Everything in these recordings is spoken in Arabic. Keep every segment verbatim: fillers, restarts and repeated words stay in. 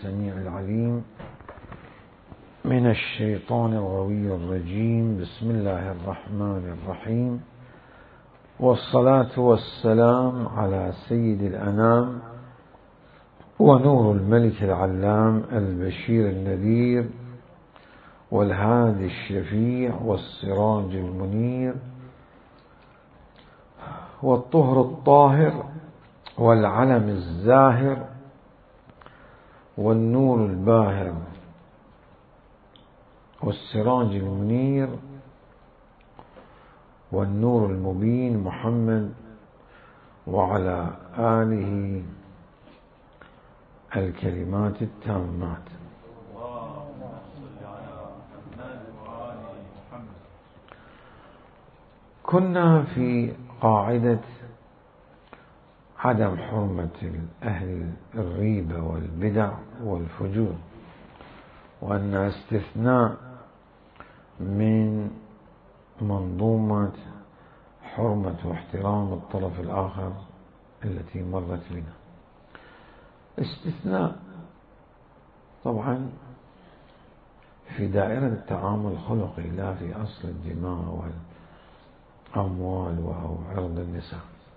السميع العليم من الشيطان الغوي الرجيم. بسم الله الرحمن الرحيم، والصلاة والسلام على سيد الأنام ونور الملك العلام البشير النذير والهادي الشفيع والسراج المنير والطهر الطاهر والعلم الزاهر والنور الباهر والسراج المنير والنور المبين محمد وعلى آله الكلمات التامات. كنا في قاعدة عدم حرمة أهل الريبة والبدع والفجور، وأن استثناء من منظومة حرمة واحترام الطرف الآخر التي مرت بنا. استثناء طبعا في دائرة التعامل الخلقي، لا في أصل الدماء والأموال أو عرض النساء،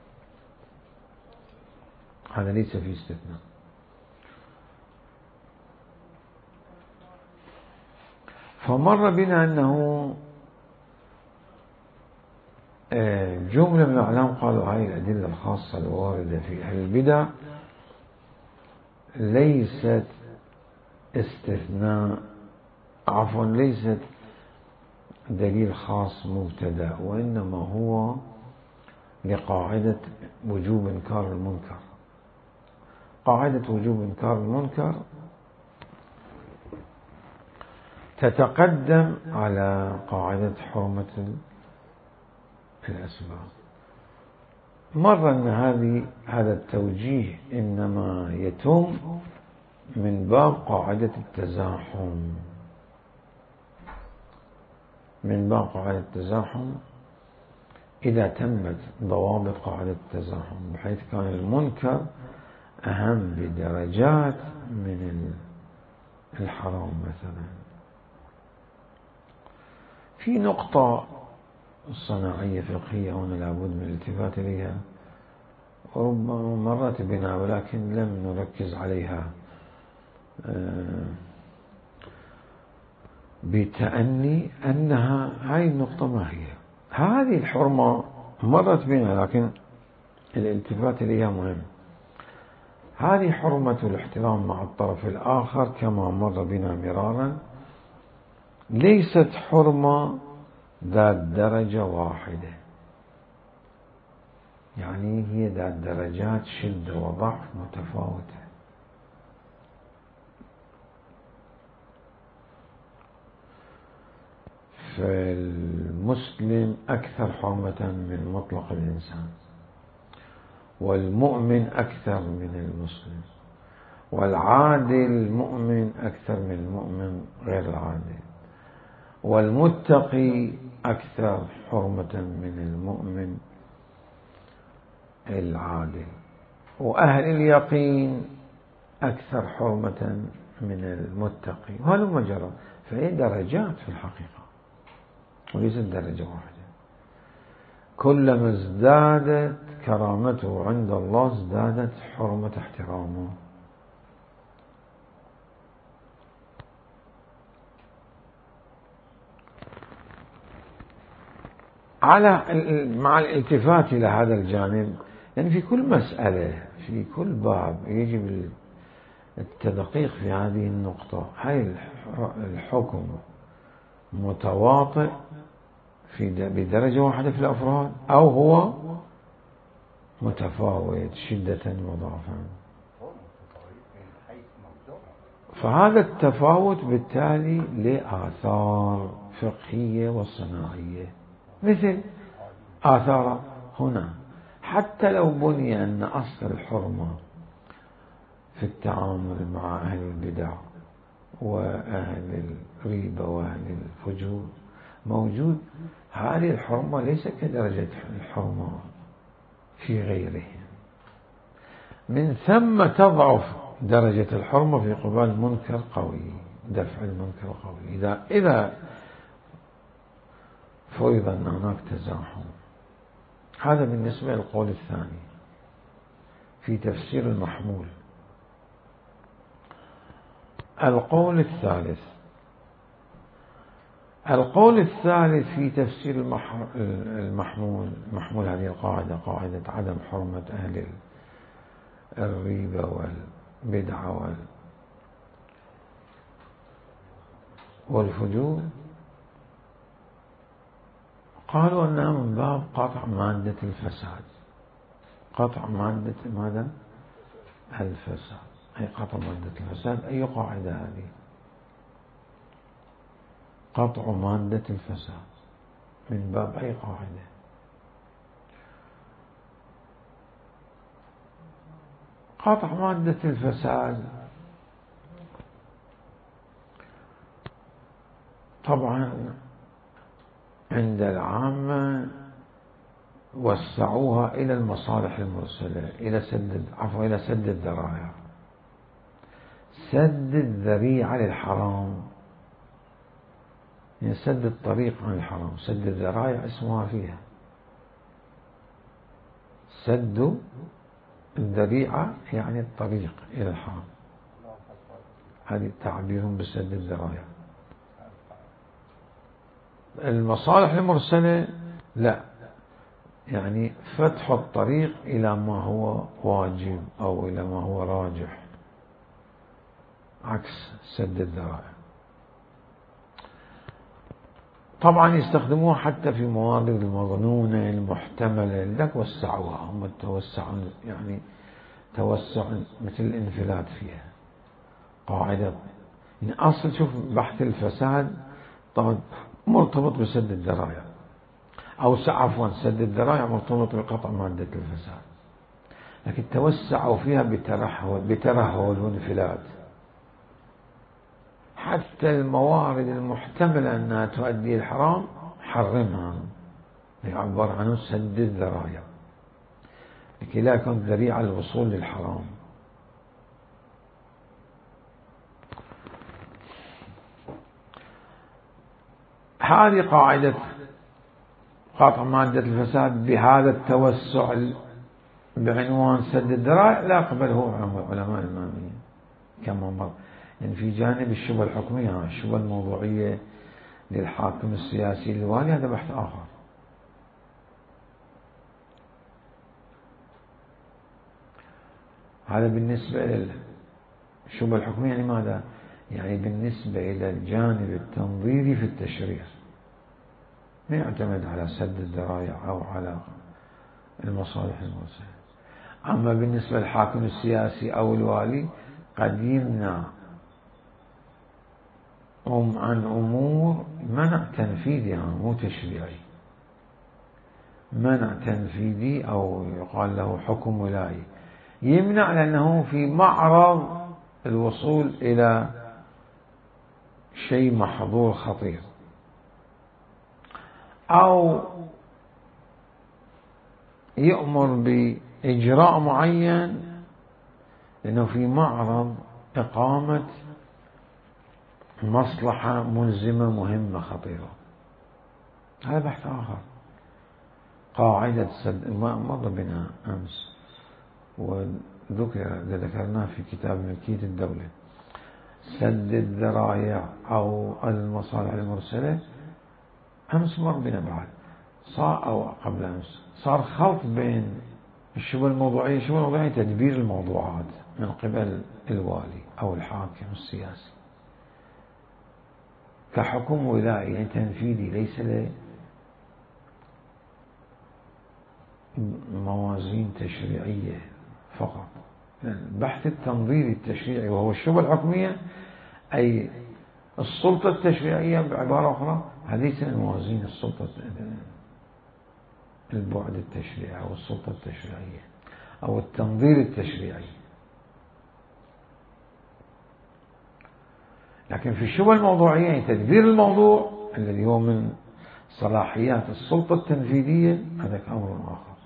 هذا ليس في استثناء. فمر بنا أنه جملة من الأعلام قالوا هذه الأدلة الخاصة الواردة في أهل البدع ليست استثناء، عفوا ليست دليل خاص مبتدأ، وإنما هو لقاعدة وجوب إنكار المنكر. قاعدة وجوب إنكار المنكر تتقدم على قاعدة حرمة الأسباب. مر أن هذه هذا التوجيه إنما يتم من باب قاعدة التزاحم، من باب قاعدة التزاحم إذا تمت ضوابط قاعدة التزاحم، بحيث كان المنكر أهم بدرجات من الحرام. مثلا في نقطة صناعية فقهية هنا لابد من الالتفات إليها، وربما مرت بنا ولكن لم نركز عليها بتأني، أنها هاي النقطة ما هي. هذه الحرمة مرت بنا لكن الالتفات إليها مهم. هذه حرمة الاحترام مع الطرف الآخر كما مر بنا مرارا، ليست حرمة ذات درجة واحدة، يعني هي ذات درجات شدة وضعف متفاوتة. فالمسلم أكثر حرمة من مطلق الإنسان، والمؤمن أكثر من المسلم، والعادل المؤمن أكثر من المؤمن غير العادل، والمتقي أكثر حرمة من المؤمن العادل، وأهل اليقين أكثر حرمة من المتقي، وهلم جرى. فهي درجات في الحقيقة وليست درجة واحدة. كلما ازدادت كرامته عند الله ازدادت حرمة احترامه. على مع الالتفات إلى هذا الجانب، يعني في كل مسألة في كل باب يجب التدقيق في هذه النقطة. هل الحكم متواطئ في بدرجة واحدة في الأفراد، أو هو متفاوت شدة وضعفا؟ فهذا التفاوت بالتالي له آثار فقهية وصناعية، مثل آثار هنا. حتى لو بني أن أصل الحرمة في التعامل مع أهل البدع وأهل الريبة وأهل الفجور موجود، هذه الحرمة ليس كدرجة الحرمة في غيرهم. من ثم تضعف درجة الحرمة في قبال منكر قوي، دفع المنكر قوي. إذا إذا فرض أن هناك تزاحم. هذا بالنسبة للقول الثاني في تفسير المحمول. القول الثالث القول الثالث في تفسير المحمول، محمول هذه القاعدة، قاعدة عدم حرمة أهل الريبة والبدعة والفجور، قالوا أنها من باب قطع مادة الفساد. قطع مادة ماذا؟ الفساد، أي قطع مادة الفساد. أي قاعدة هذه؟ قطع مادة الفساد من باب أي قاعدة؟ قطع مادة الفساد طبعا عند العامة وسعوها إلى المصالح المرسلة، إلى سد عفوا إلى سد الذرائع، سد الذريعة للحرام، يعني سد الطريق عن الحرام. سد الذرائع اسمها فيها، سد الذريعة يعني الطريق إلى الحرام، هذه تعبير بسد الذرائع. المصالح المرسلة لا، يعني فتح الطريق إلى ما هو واجب أو إلى ما هو راجح، عكس سد الذرائع. طبعا يستخدموها حتى في مواضع المظنونة المحتملة، لذلك وسعوها، هم توسعوا، يعني توسع مثل الانفلات فيها. قاعدة يعني أصل، شوف بحث الفساد طبعا مرتبط بسد الذرائع، أو عفوا سد الذرائع مرتبط بقطع مادة الفساد، لكن توسعوا فيها بترهل بترهل وانفلات. حتى الموارد المحتملة أنها تؤدي الحرام حرمها، يعبر عنه سد الذرائع، لكي لا يكون ذريعة الوصول للحرام. هذه قاعدة قطع مادة الفساد بهذا التوسع بعنوان سد الذرائع لا يقبله علماء الإمامية كما مر. يعني في جانب الشبهة الحكمية، الشبهة الموضوعية للحاكم السياسي الوالي، هذا بحث آخر. هذا بالنسبة للشبهة الحكمية. يعني ماذا؟ يعني بالنسبة إلى الجانب التنظيري في التشريع، ما يعتمد على سد الذرائع أو على المصالح المرسلة. أما بالنسبة للحاكم السياسي أو الوالي قد يمنع أم عن أمور منع تنفيذي، يعني مو تشريعي، منع تنفيذي أو يقال له حكم ولائي، يمنع لأنه في معرض الوصول إلى شيء محظور خطير، أو يؤمر بإجراء معين لأنه في معرض إقامة مصلحة ملزمة مهمة خطيرة. هذا بحث آخر. قاعدة سد مر بنا أمس وذكر ذكرناه في كتاب ملكية الدولة، سد الذرائع أو المصالح المرسلة. أمس مر بنا بعد صار أو قبل أمس صار خلط بين الشبهة الموضوعية. الشبهة الموضوعية تدبير الموضوعات من قبل الوالي أو الحاكم السياسي كحكم ولائي، يعني تنفيذي، ليس له موازين تشريعية فقط. البحث التنظيري التشريعي وهو الشبهة الحكمية، أي السلطة التشريعية بعبارة أخرى، هذه من موازين السلطة، البعد التشريعي أو السلطة التشريعية أو التنظير التشريعي. لكن في الشبهة الموضوعية تدبير الموضوع الذي هو من صلاحيات السلطة التنفيذية، هذا أمر آخر.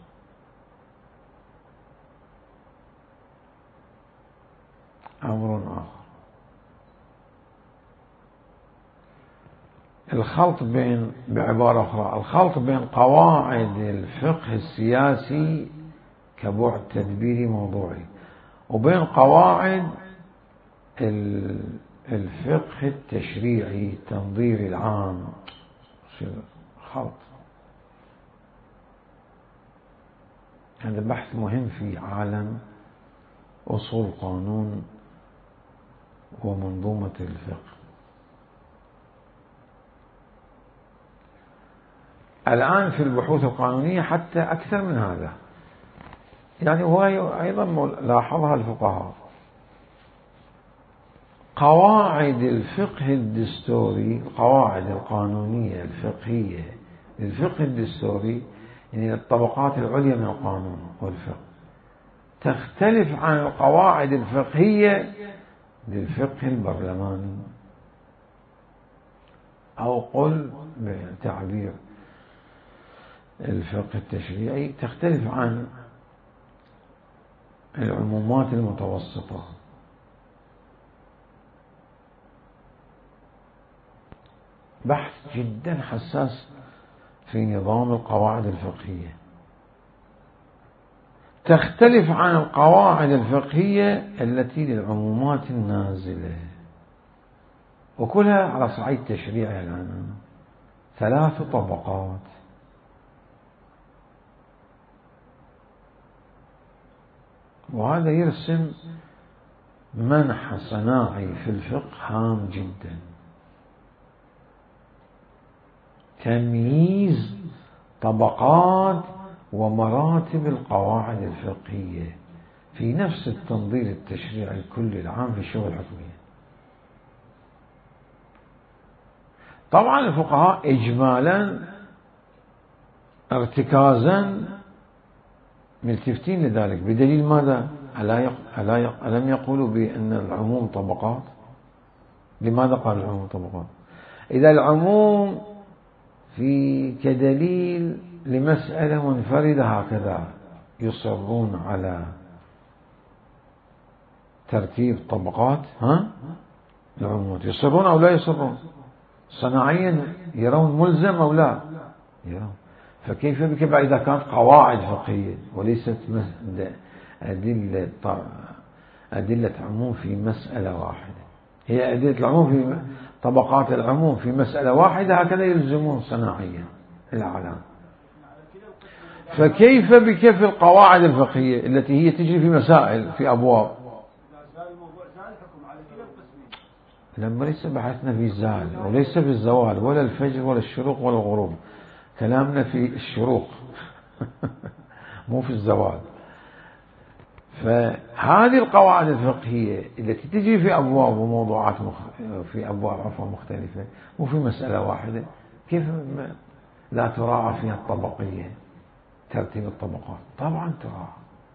أمر آخر. الخلط بين بعبارة أخرى الخلط بين قواعد الفقه السياسي كبعد تدبيري موضوعي وبين قواعد الفقه التشريعي التنظيري العام، خلط. هذا بحث مهم في عالم أصول القانون ومنظومة الفقه. الآن في البحوث القانونية حتى أكثر من هذا، يعني هو أيضا لاحظها الفقهاء. قواعد الفقه الدستوري، القواعد القانونية الفقهية للفقه الدستوري، يعني الطبقات العليا من القانون والفقه، تختلف عن القواعد الفقهية للفقه البرلماني، أو قل بتعبير الفقه التشريعي تختلف عن العمومات المتوسطة. بحث جدا حساس في نظام القواعد الفقهية، تختلف عن القواعد الفقهية التي للعمومات النازلة، وكلها على صعيد تشريعي الآن ثلاث طبقات. وهذا يرسم منح صناعي في الفقه هام جدا، تمييز طبقات ومراتب القواعد الفقهية في نفس التنظير التشريعي الكلي العام في الشؤون الحكمية. طبعا الفقهاء إجمالا ارتكازا ملتفتين لذلك، بدليل ماذا؟ ألا ألا ألم يقولوا بأن العموم طبقات؟ لماذا قال العموم طبقات؟ إذا العموم في كدليل لمسألة منفردة هكذا يصرون على ترتيب طبقات، ها؟ العموم يصرون أو لا يصرون؟ صناعيا يرون ملزم أو لا يرون. فكيف بك إذا كانت قواعد فقهية وليست أدلة أدلة عموم في مسألة واحدة، هي أدلة العموم في طبقات العموم في مسألة واحدة، هكذا يلزمون صناعيا الأعلام. فكيف بك في القواعد الفقهية التي هي تجري في مسائل في أبواب؟ لما ليس بحثنا في الزال وليس في الزوال ولا الفجر ولا الشروق ولا الغروب، كلامنا في الشروق مو في الزوال. فهذه القواعد الفقهية التي تجري في أبواب وموضوعات مخ... في أبواب عفوا مختلفة مو في مسألة واحدة، كيف لا تراعى فيها الطبقية ترتيب الطبقات؟ طبعا تراعى.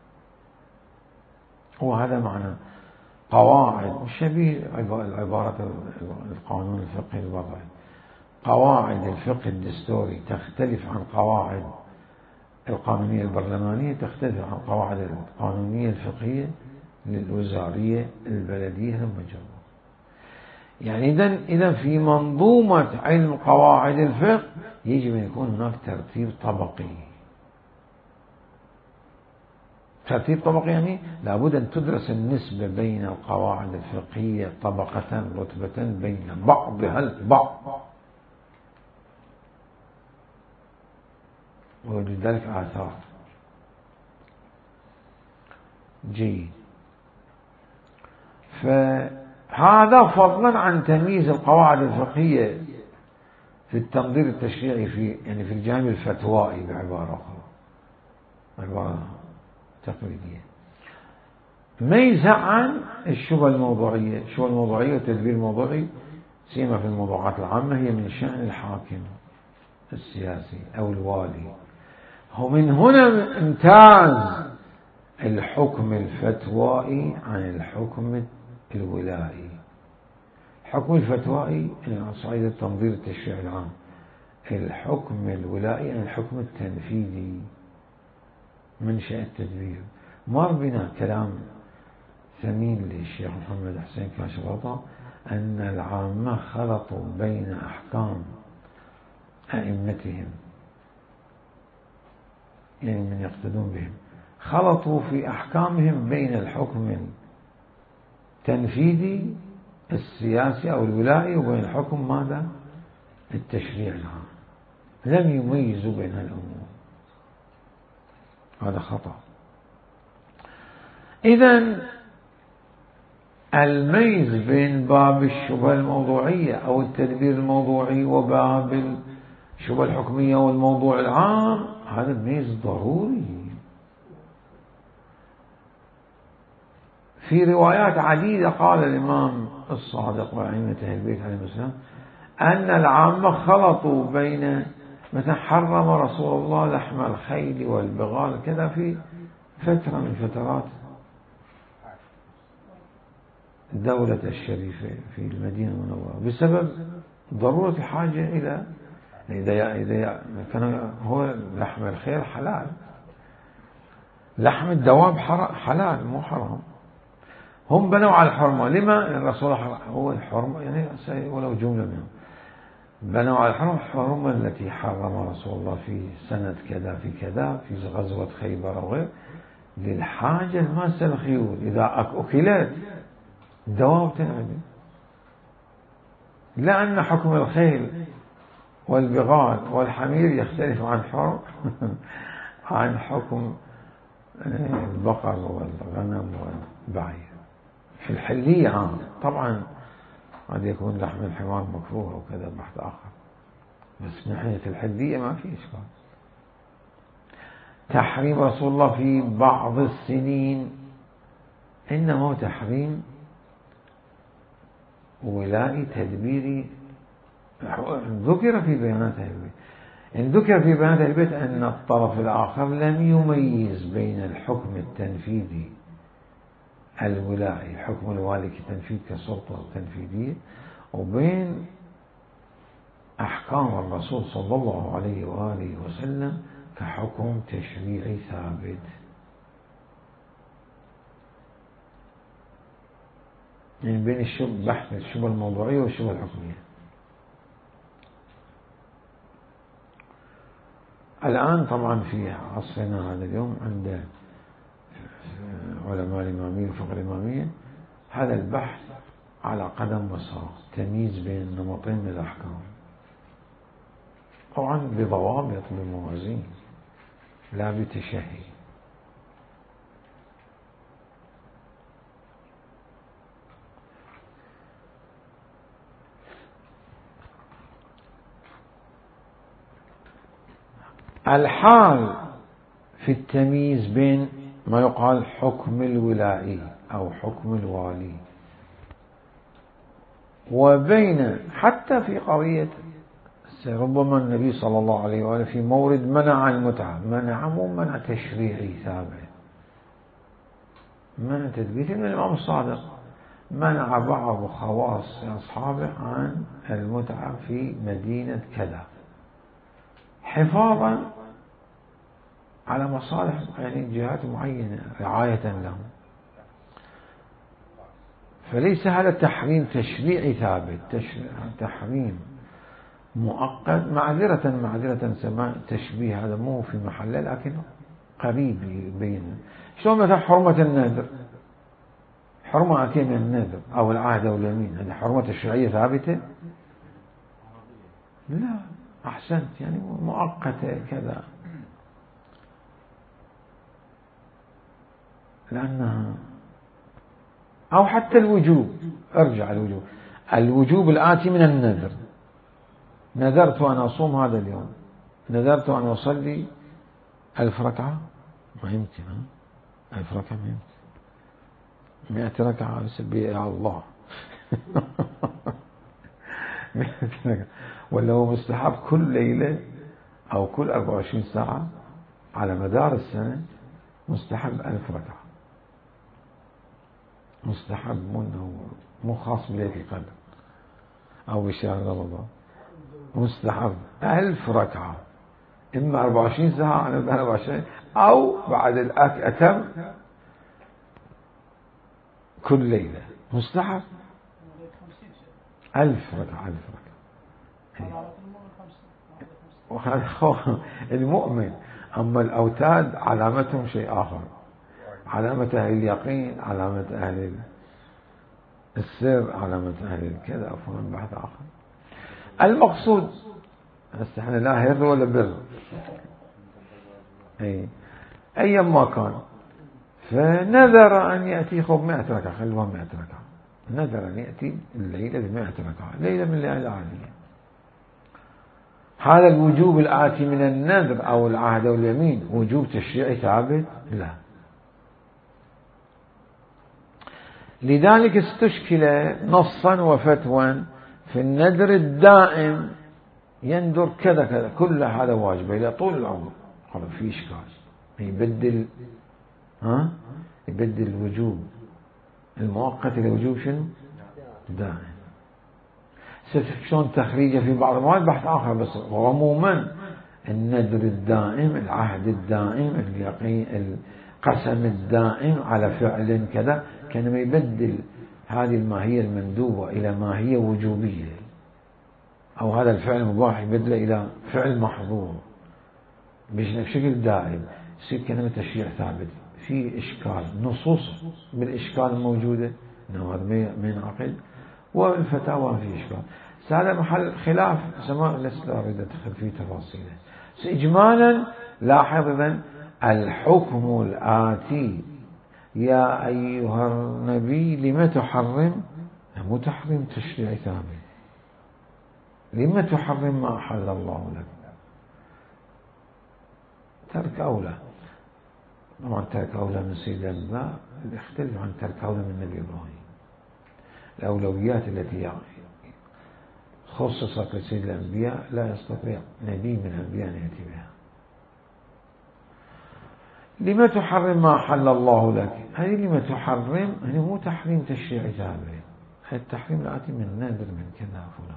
وهذا معنى قواعد شبيه العبارة القانون الفقهي الوضعي. قواعد الفقه الدستوري تختلف عن قواعد القانونية البرلمانية، تختلف عن قواعد القانونية الفقهية للوزارية البلدية المجرة. يعني إذن إذا في منظومة علم قواعد الفقه يجب أن يكون هناك ترتيب طبقي. ترتيب طبقي يعني لابد أن تدرس النسبة بين القواعد الفقهية طبقة رتبة بين بعضها البعض، ووجد ذلك آثار. جيد. فهذا فضلا عن تمييز القواعد الفقهية في التنظير التشريعي في يعني في الجانب الفتوائي بعبارة أخرى، عبارة تقليدية، ميزة عن الشبهة الموضوعية. الشبهة الموضوعية والتدبير الموضوعي سيما في الموضوعات العامة هي من شأن الحاكم السياسي أو الوالي. ومن هنا امتاز الحكم الفتوائي عن الحكم الولائي. الحكم الفتوائي على صعيد التنظير التشريعي العام، الحكم الولائي عن الحكم التنفيذي منشأ التدبير. مر بنا كلام ثمين للشيخ محمد حسين كاشف الغطاء أن العامة خلطوا بين أحكام أئمتهم، يعني من يقتدون بهم، خلطوا في أحكامهم بين الحكم التنفيذي السياسي أو الولائي وبين الحكم ماذا؟ التشريع العام، لم يميزوا بين الأمور. هذا خطأ. إذن الميز بين باب الشبهة الموضوعية أو التدبير الموضوعي وباب الشبهة الحكمية والموضوع العام، هذا الميز ضروري. في روايات عديدة قال الإمام الصادق وأئمة أهل البيت عليهم السلام أن العامة خلطوا بين، مثلا حرم رسول الله لحم الخيل والبغال كذا في فترة من فترات الدولة الشريفة في المدينة المنورة بسبب ضرورة الحاجة إلى، إذا إذا كان هو لحم الخيل حلال، لحم الدواب حلال مو حرام، هم بنوا على الحرمة. لما الرسول هو الحرمة يعني ولو جملة منهم بنوا على الحرمة، الحرمة التي حرم رسول الله في سنة كذا في كذا في غزوة خيبر أو غير، للحاجة الماسة الخيول إذا أكلت الدواب تنعدم. لأن حكم الخيل والبغال والحمير يختلف عن حر عن حكم البقر والغنم والبعير. في الحلية عام طبعا قد يكون لحم الحمار مكروه وكذا بحث آخر، بس من ناحية الحلية ما في إشكال. تحريم رسول الله في بعض السنين إنما هو تحريم ولائي تدبيري، ذكر في بيانات أهل البيت، إن ذكر في بيانات أهل البيت أن الطرف الآخر لم يميز بين الحكم التنفيذي الولائي، حكم الوالي كتنفيذ كسلطة تنفيذية، وبين أحكام الرسول صلى الله عليه وآله وسلم كحكم تشريعي ثابت. يعني بين الشبه بحث الشبهة الموضوعية والشبهة الحكمية. الآن طبعا في عصرنا هذا اليوم عند علماء الإمامية وفقه الإمامية هذا البحث على قدم وساق، تمييز بين نمطين من الأحكام، طبعا بضوابط بموازين لا بتشهي. الحال في التمييز بين ما يقال حكم الولائي أو حكم الوالي وبين، حتى في قضية ربما النبي صلى الله عليه وآله في مورد منع المتعة، منع مو منع تشريعي ثابت، منع تثبيتي من الإمام الصادق، منع بعض خواص أصحابه عن المتعة في مدينة كذا حفاظا على مصالح يعني جهات معينة رعاية لهم. فليس هذا تحريم تشريعي ثابت، تحريم مؤقت، معذرة معذرة سماء تشبيه هذا مو في محله لكن قريب بين. شلون مثلا حرمة النذر، حرمة أتي من النذر أو العهد أو اليمين، هذه حرمة تشريعية ثابتة؟ لا، أحسنت، يعني مؤقتة كذا، لأنها أو حتى الوجوب، ارجع الوجوب، الوجوب الآتي من النذر، نذرت أن أصوم هذا اليوم، نذرت أن أصلي ألف ركعة، ما يمكن، ألف ركعة ما يمكن، مئة ركعة أسبي على الله ولا هو مستحب كل ليلة أو كل أربعة وعشرين ساعة على مدار السنة مستحب ألف ركعة، مستحب منه مو خاص بليلة القدر أو بشهر رمضان، مستحب ألف ركعة، إما أربعة وعشرين ساعة على مدار أربعة وعشرين أو بعد الأك أتم كل ليلة مستحب. ألف ركعة ألف ركعة وهذا هو المؤمن. أما الأوتاد علامتهم شيء آخر، علامة أهل اليقين، علامة أهل السر، علامة أهل الكذا، أفهم بحث آخر. المقصود هسه احنا لا هر ولا بر، أي أيا ما كان، فنذر أن يأتي خب مئة ركعة، خلوها مئة ركعة، نذر أن يأتي الليلة بمئة ركعة، ليلة من الليالي العادية. هذا الوجوب الآتي من النذر أو العهد أو اليمين وجوب تشريعي ثابت؟ لا. لذلك استشكل نصا وفتوى في النذر الدائم، ينذر كذا كذا، كل هذا واجب إلى طول العمر، خلاص في إشكال، يبدل ها يبدل الوجوب المؤقت إلى وجوب شنو؟ دائم. شلون تخريجه في بعض المواد بحث آخر، بس عموما النذر الدائم، العهد الدائم، اليقين، القسم الدائم على فعل كذا، كان يبدل هذه الماهية المندوبة إلى ماهية وجوبية، أو هذا الفعل المباح يبدله إلى فعل محظور بشكل دائم، يصير كلمة تشريع ثابت. في إشكال، نصوص بالإشكال الموجودة إنه هذا ما ينعقد، والفتاوى في إشكال. هذا محل خلاف سماء، لست أريد أدخل في تفاصيله. إجمالا لاحظ إذن الحكم الآتي يا أيها النبي لما تحرم، مو تحريم تشريعي ثابت، لما تحرم ما أحل الله لك، ترك أولى. طبعا ترك أولى من سيدنا الأنبياء يختلف عن ترك أولى من النبي إبراهيم. الأولويات التي خصصت لسيد الأنبياء لا يستطيع نبي من الأنبياء أن يأتي بها. لما تحرم ما أحل الله لك، هذه لما تحرم هذه مو تحريم تشريعي ثابت، هذا التحريم الآتي من نادر من كذا فلان.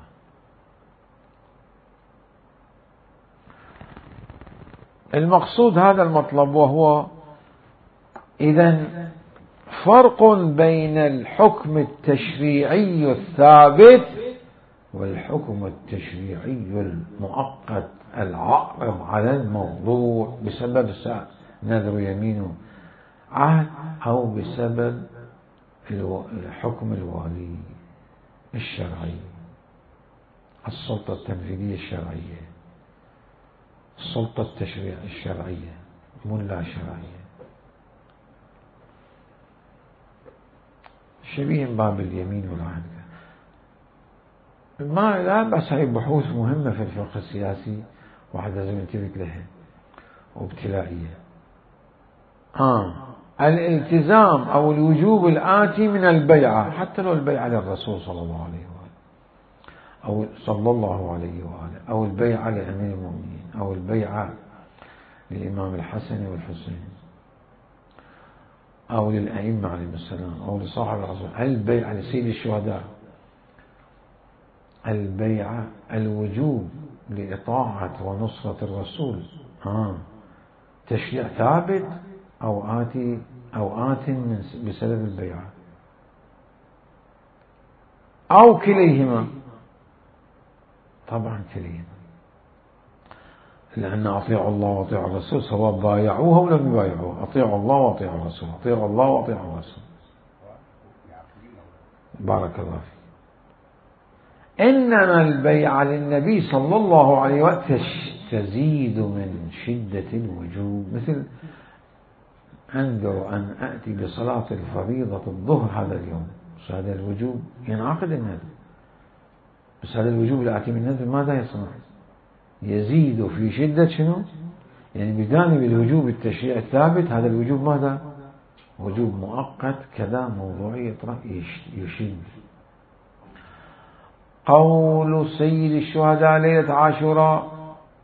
المقصود هذا المطلب، وهو إذن فرق بين الحكم التشريعي الثابت والحكم التشريعي المؤقت العارض على الموضوع بسبب نذر يمينه عهد، أو بسبب الحكم الوالي الشرعي، السلطة التنفيذية الشرعية، السلطة التشريع الشرعية، مو لا شرعية. شبيه باب اليمين والعهد. ما لا بس هاي بحوث مهمة في الفقه السياسي، واحد لازم ينتبه لها، وابتلائية. آه. الالتزام أو الوجوب الآتي من البيعة، حتى لو البيعة للرسول صلى الله عليه وآله، أو صلى الله عليه وآله، أو البيعة لأمير المؤمنين، أو البيعة للإمام الحسن والحسين، أو للأئمة عليهم السلام، أو لصاحب الرسول، البيعة لسيد الشهداء، البيعة الوجوب لإطاعة ونصرة الرسول، آه. تشريع ثابت أو آتي أو آت بسبب البيعة، أو كليهما. طبعا كليهما، لأن أطيعوا الله وأطيعوا الرسول سواء بايعوه أو لم يبايعوه، أطيعوا الله وأطيعوا الرسول، أطيعوا الله وأطيعوا الرسول. بارك الله فيك. إنما البيعة للنبي صلى الله عليه وسلم تزيد من شدة الوجوب، مثل أنذر أن أأتي بصلاة الفريضة الظهر هذا اليوم، بس هذا الوجوب ينعقد النذر، بس هذا الوجوب الآتي من النذر ماذا يصنع؟ يزيد في شدة شنو؟ يعني بجانب الوجوب التشريع الثابت، هذا الوجوب ماذا؟ وجوب مؤقت كذا موضوعي يشد. قول سيد الشهداء ليلة عاشوراء: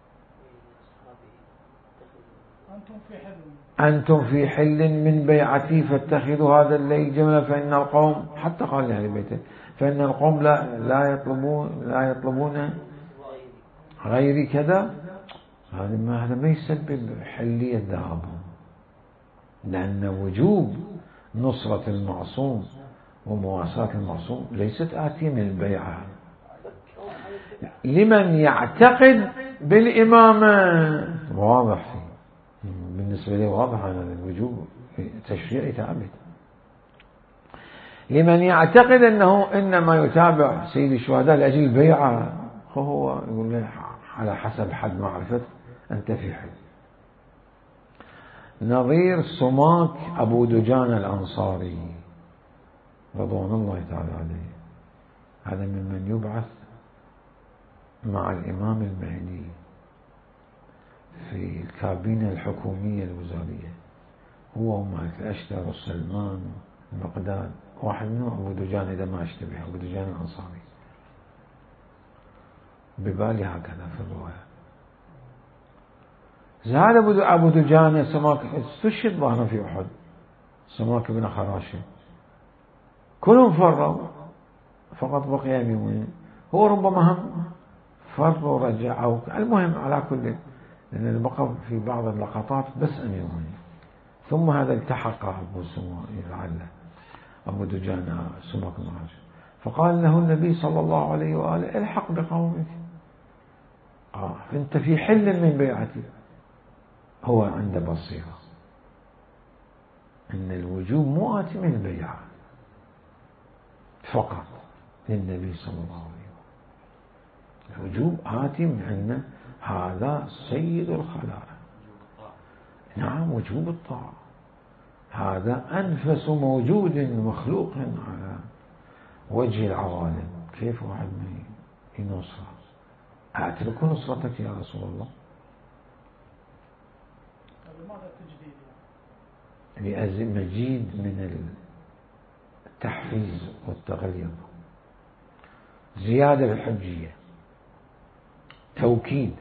أنتم في حل من بيعتي فاتخذوا هذا الليل جملا، فإن القوم، حتى قال لأهل بيته، فإن القوم لا لا يطلبون لا يطلبون غير كذا. هذا ما هذا ما يسبب حلية ذهابهم، لأن وجوب نصرة المعصوم ومواساة المعصوم ليست آتية من البيعة. لمن يعتقد بالإمامة واضح بالنسبة لي، واضح أن الوجوب تشريعي ثابت. لمن يعتقد أنه إنما يتابع سيد الشهداء لأجل البيعة، هو يقول له على حسب حد معرفة أنت في حد. نظير سماك أبو دجان الأنصاري رضوان الله تعالى عليه، هذا ممن يبعث مع الإمام المهدي في الكابينة الحكومية الوزارية، هو ومالك الأشتر والسلمان المقداد، واحد منهم أبو دجان إذا ما أشتبه، أبو دجان الأنصاري، ببالي هكذا في الرواية. زاد أبو دجان سماك استشهد ظهره في أحد، سماك بن خراشة، كلهم فروا فقط بقي بيومين، هو ربما هم فر ورجع أو المهم على كل، لأن بقى في بعض اللقطات بس أميرين، ثم هذا التحق أبو سماك لعله أبو دجان سماك بن خراشة، فقال له النبي صلى الله عليه وآله الحق بقومك، آه أنت في حل من بيعتي. هو عنده بصيرة أن الوجوب مو آتي من البيعة فقط للنبي صلى الله عليه وسلم، الوجوب آتي من أن هذا سيد الخلائق. نعم وجوب الطاعة، هذا أنفس موجود مخلوق على وجه العوالم، كيف واحد من ينصر؟ أترك نصرتك يا رسول الله؟ لمزيد من التحفيز والتغليظ، زيادة بالحجية، توكيد.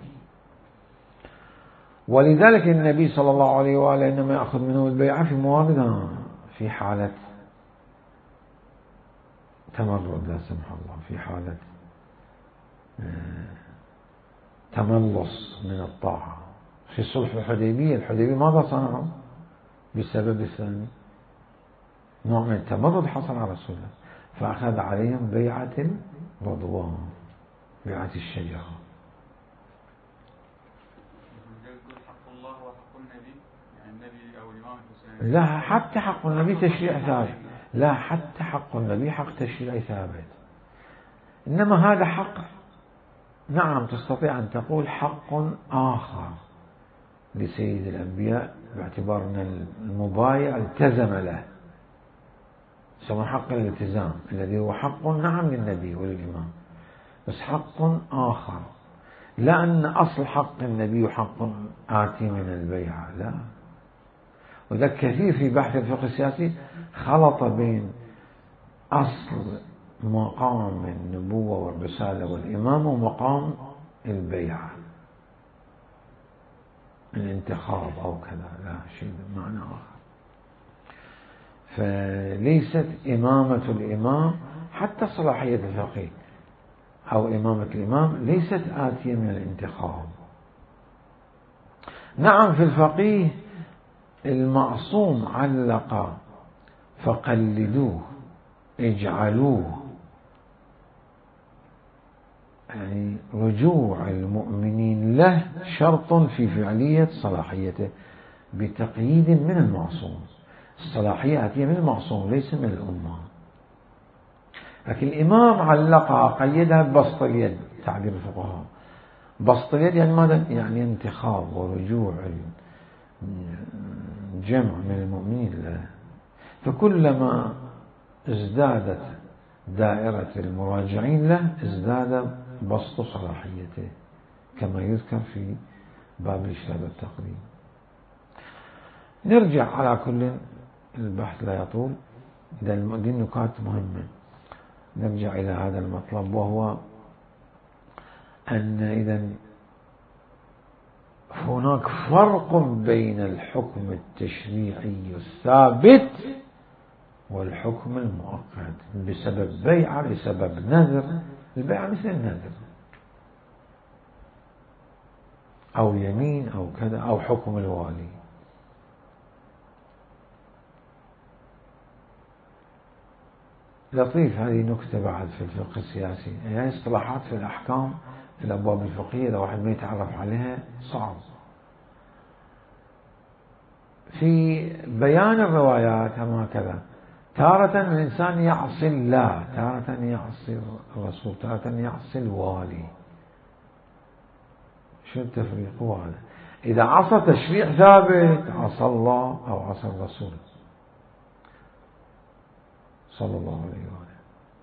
ولذلك النبي صلى الله عليه وآله إنما يأخذ منه البيعة في مواردها، في حالة تمرد لا سمح الله، في حالة تملص من الطاعة. في صلح الحديبية، الحديبية ماذا صنعوا بسبب الثاني؟ نوع من التمرد حصل على رسول الله، فأخذ عليهم بيعة الرضوان، بيعة الشجرة. لا حتى حق النبي تشريع ثابت، لا حتى حق النبي حق تشريع ثابت، إنما هذا حق نعم تستطيع أن تقول حق آخر لسيد الأنبياء باعتبار أن المبايع التزم له، سمى حق الالتزام الذي هو حق نعم للنبي وللإمام، بس حق آخر، لا أن أصل حق النبي حق آتي من البيعة، لا. وذا كثير في بحث الفقه السياسي خلط بين أصل مقام النبوة والرسالة والإمامة ومقام البيعة، الانتخاب أو كذا، لا شيء بمعنى آخر. فليست إمامة الإمام حتى صلاحية الفقيه أو إمامة الإمام ليست آتية من الانتخاب. نعم في الفقيه المعصوم علق فقلدوه اجعلوه، يعني رجوع المؤمنين له شرط في فعلية صلاحيته بتقييد من المعصوم. الصلاحية آتية من المعصوم ليس من الأمة، لكن الإمام علقها قيدها ببسط اليد، تعبير الفقهاء بسط اليد يعني ماذا؟ يعني انتخاب ورجوع الجمع من المؤمنين له، فكلما ازدادت دائرة المراجعين له ازداد بسط صلاحيته كما يذكر في باب الإشهاد والتقديم. نرجع على كل، البحث لا يطول، دي النكات مهمة. نرجع إلى هذا المطلب، وهو أن إذن هناك فرق بين الحكم التشريعي الثابت والحكم المؤقت بسبب بيعة، بسبب نذر. البيعة مثل النذر أو يمين أو كذا، أو حكم الوالي. لطيف هذه نكتة بعد في الفقه السياسي، يعني اصطلاحات في الأحكام الأبواب الفقهية إذا واحد ما يتعرف عليها صعب. في بيان الروايات هم هكذا، تارة الإنسان يعصي الله، تارة يعصي الرسول، تارة يعصي الوالي. شو التفريق هو هذا؟ إذا عصى تشريع ثابت عصى الله أو عصى الرسول صلى الله عليه وآله.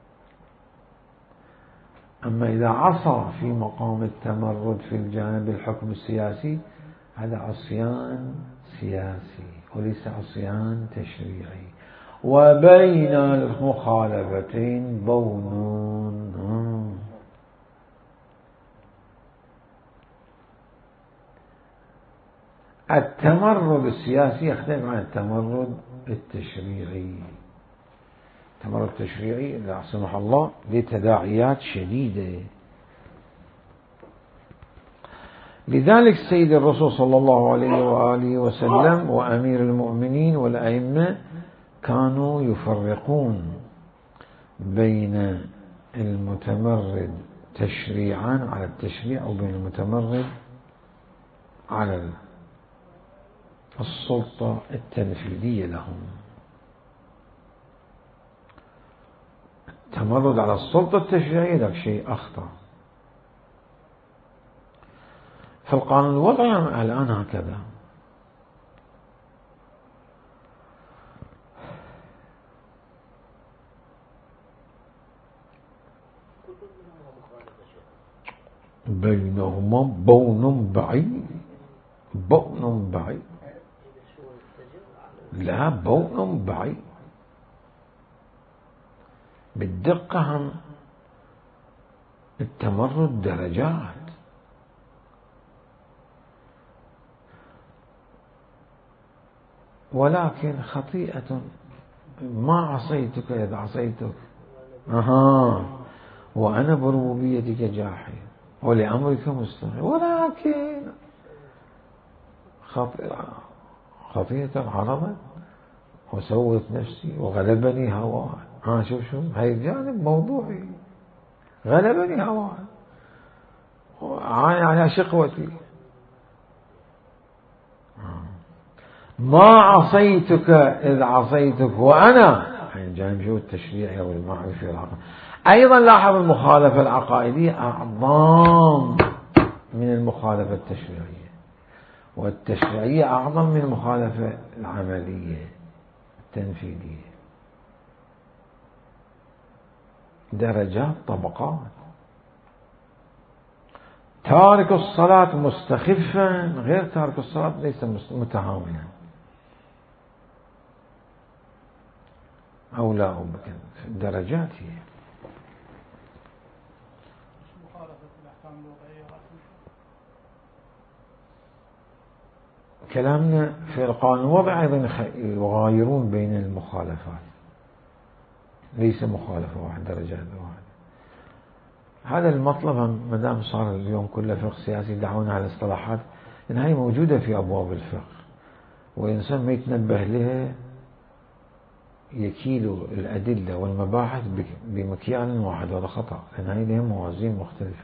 أما إذا عصى في مقام التمرد في الجانب الحكم السياسي هذا عصيان سياسي وليس عصيان تشريعي، وبين المخالفتين بون. التمرد السياسي يختلف عن التمرد التشريعي. التمرد التشريعي لا سمح الله لتداعيات شديدة. لذلك سيد الرسول صلى الله عليه وآله وسلم وأمير المؤمنين والأئمة كانوا يفرقون بين المتمرد تشريعا على التشريع وبين المتمرد على السلطة التنفيذية لهم. التمرد على السلطة التشريعية ذاك شيء أخطر. فالقانون الوضعي الآن هكذا. بينهما بون بعيد، بون بعيد، لا بون بعيد بالدقة. هم التمرد درجات. ولكن خطيئة ما عصيتك إذا عصيتك أها وأنا بربوبيتك جاحد ولأمرك مستمع، ولكن خطيئة خطيئة عرضت وسوت نفسي وغلبني هواي. ها شوف شوف هاي الجانب موضوعي، غلبني هواي على شقوتي. ما عصيتك إذ عصيتك وأنا يعني جانب شو التشريعي والمعرفي والعقائد. أيضا لاحظ المخالفة العقائدية أعظم من المخالفة التشريعية، والتشريعية أعظم من المخالفة العملية التنفيذية. درجات طبقات. تارك الصلاة مستخفا غير تارك الصلاة ليس متهاونا أو لا أبكر. درجات هي. كلامنا في القانون الوضعي أيضا يغايرون بين المخالفات، ليس مخالفة واحد درجات واحد. هذا المطلب ما دام صار اليوم كله فقه سياسي دعونا على الاصطلاحات، لأن هي موجودة في أبواب الفقه والإنسان ما يتنبه لها يكيل الأدلة والمباحث بمكيال واحد، وهذا خطأ، لأن هي لها موازين مختلفة.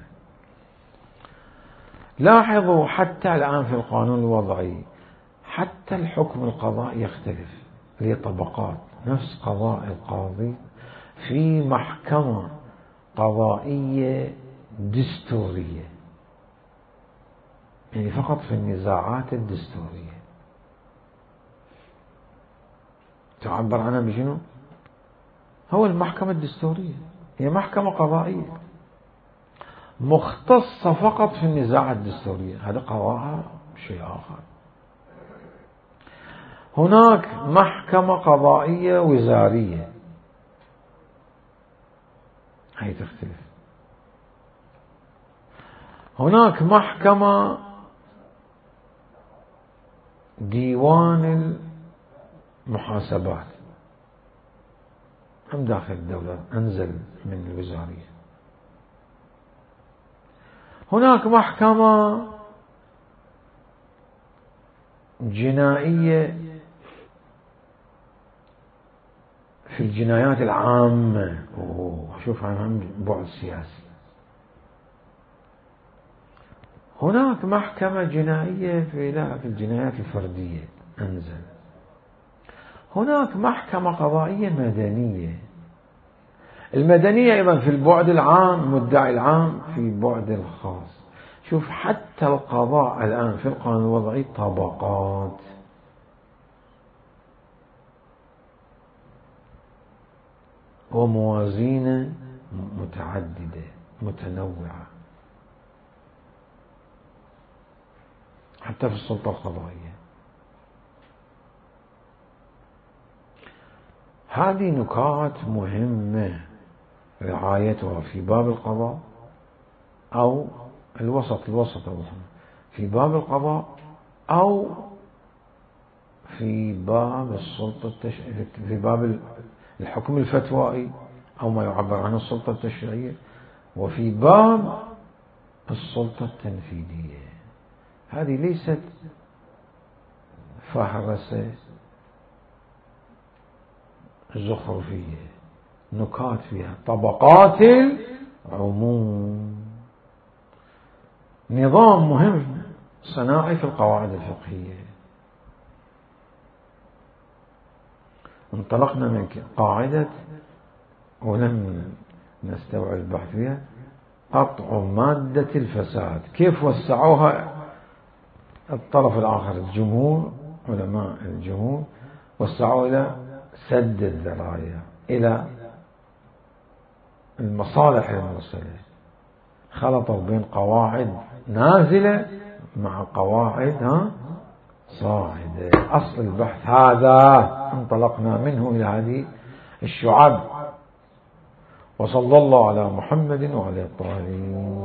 لاحظوا حتى الآن في القانون الوضعي حتى الحكم القضائي يختلف لطبقات. نفس قضاء القاضي في محكمة قضائية دستورية، يعني فقط في النزاعات الدستورية تعبر عنها بشنو؟ هو المحكمة الدستورية، هي محكمة قضائية مختصة فقط في النزاعات الدستورية، هذا قضاءها شيء آخر. هناك محكمة قضائية وزارية، هي تختلف. هناك محكمة ديوان المحاسبات هم داخل الدولة أنزل من الوزارية. هناك محكمة جنائية في الجنايات العامة، شوف عنها بعد سياسي. هناك محكمة جنائية في في الجنايات الفردية أنزل. هناك محكمة قضائية مدنية. المدنية أيضا في البعد العام، مدعي العام في البعد الخاص. شوف حتى القضاء الآن في القانون الوضعي طبقات. وموازين متعددة متنوعة حتى في السلطة القضائية. هذه نكات مهمة رعايتها في باب القضاء أو الوسط الوسط في باب القضاء أو في باب السلطة التش... في باب الحكم الفتوائي أو ما يعبر عنه السلطة التشريعية، وفي باب السلطة التنفيذية. هذه ليست فهرسة زخرفية، نكات فيها طبقات العموم. نظام مهم صناعي في القواعد الفقهية. انطلقنا من قاعدة ولم نستوعب البحث فيها قطع مادة الفساد، كيف وسعوها الطرف الآخر الجمهور، علماء الجمهور وسعوا إلى سد الذرائع، إلى المصالح المرسلة. خلطوا بين قواعد نازلة مع قواعد ها صاعدة. أصل البحث هذا انطلقنا منه إلى هذه الشعب. وصلى الله على محمد وعلى الطاهرين.